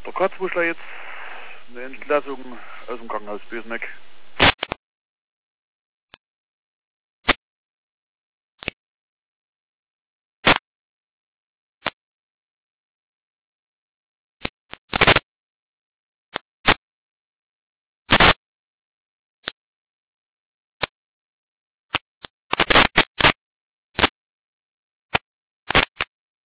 Der Kratzwuschler jetzt eine Entlassung aus dem Krankenhaus Bösneck.